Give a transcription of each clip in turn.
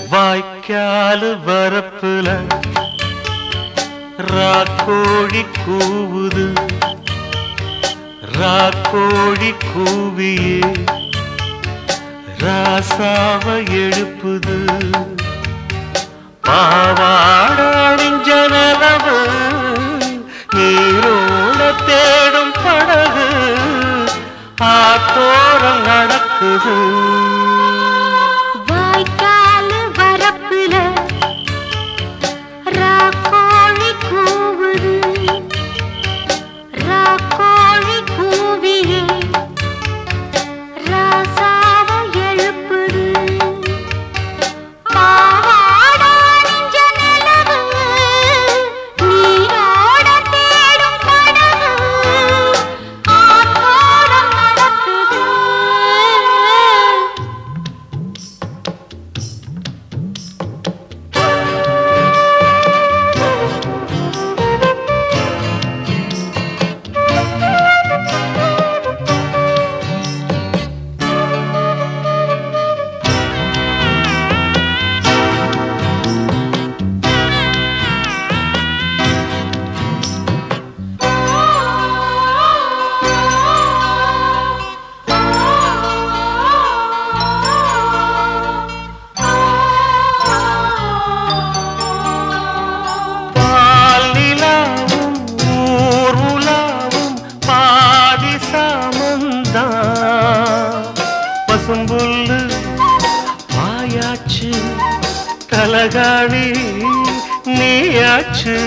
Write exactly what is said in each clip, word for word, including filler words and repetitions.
வாய்க்காலு வரப்புல ராக்கோழி கூவுது, ராக்கோழி கூவியே ராசாவ எழுப்புது. பாவாடிஞ்ச நிலவு நீரோட தேடும் படகு ஆத்தோரம் நடக்குது. வாய்க்காலு வரப்புல ராக்கோழி கூவுது, ராக்கோழி கூவியே ராசாவ எழுப்புது. பாவாடிஞ்ச நிலவு நீரோட தேடும் படகு ஆத்தோரம் நடக்குது. பசும்புல்லு மாயாச்சு, தலகாணி நீயாச்சு.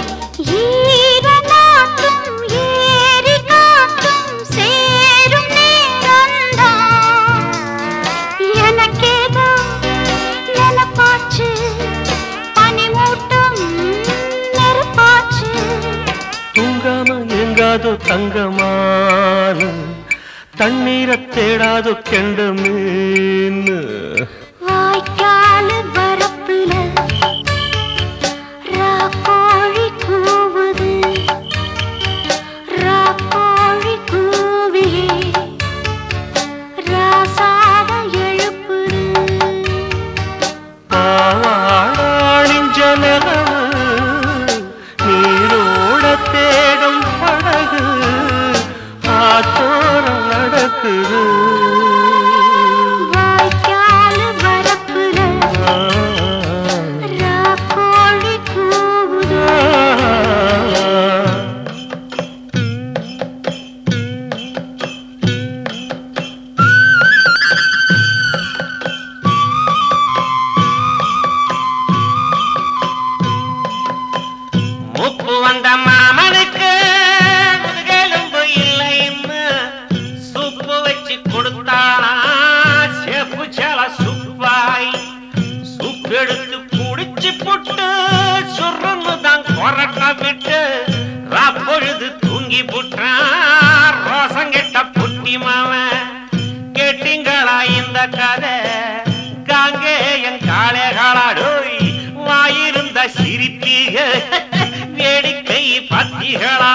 ஈரநாட்டும் ஏரி காட்டும் சேரும் நேரம்தான் எனக்கேதோ நிலப்பாச்சு, பனிமூட்டம் நெருப்பாச்சு. தூங்காம எங்காதோ தங்கமான தண்ணீரை தேடாதோ கெண்ட மீன். வாய்க்காலு வரப்புல ராக்கோழி கூவுது, ராக்கோழி கூவியே ராசாவ எழுப்புது. பாவாடிஞ்ச நிலவு நீரோட தேடும் படகு ஆத்தோரம் நடக்குது. வாய்க்காலு வரப்புல ராக்கோழி கூவுது. முப்பு வந்த மாமனுக்கு எலும்பு இல்லைன்னு சுப்பு வச்சு கொடுத்தானா செப்பு சேல சுப்பாய். சுப்பு எடுத்து குடிச்சு புட்டு சுருன்னு தான் கொரட்ட விட்டு ராப்பொழுது தூங்கி புட்டான் ரோசங்கெட்ட புட்டி மாவன். கேட்டீங்களா இந்த கதை? காங்கே என் காளைகாளாடோய் வாயிருந்த சிரிப்பீக வேடிக்கை பத்திகளா.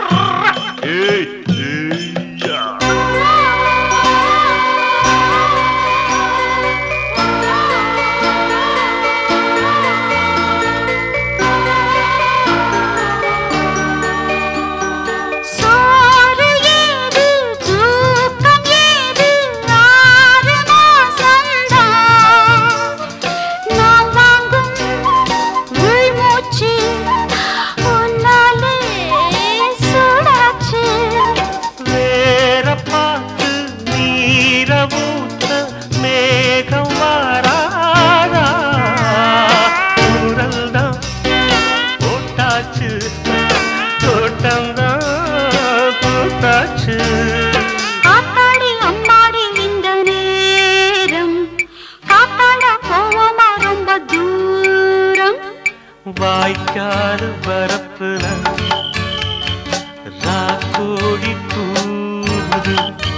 சோறு ஏது தூக்கம் ஏது ஆறு மாசம்தான் நான் வாங்கும் உள்மூச்சு உன்னாலே சூடாச்சு. வேற பார்த்து நீர ஊத்த மேகம் வாராதா? ஊரல் தான் போட்டாச்சு, தோட்டம்தான் போட்டாச்சு. ஆத்தாடி அம்மாடி இந்த நேரம் காத்தாட போவோமா ரொம்ப தூரம். வாய்க்காலு வரப்புல ராக்கோழி கூவுது,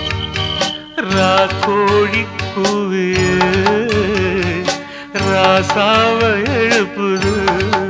ராக்கோழி கூவியே ராசாவ எழுப்புது.